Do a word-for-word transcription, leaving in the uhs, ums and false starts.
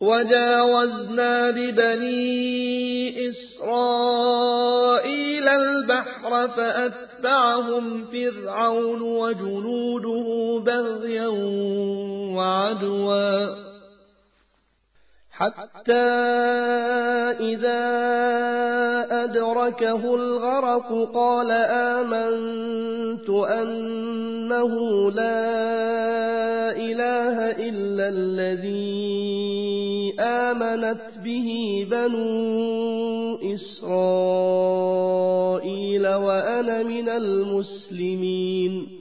وجاوزنا ببني إسرائيل البحر فأتبعهم فرعون وجنوده بغيا وعدوا حتى إذا أدركه الغرق قال آمنت أنه لا إله إلا الذي آمنت به بنو إسرائيل وأنا من المسلمين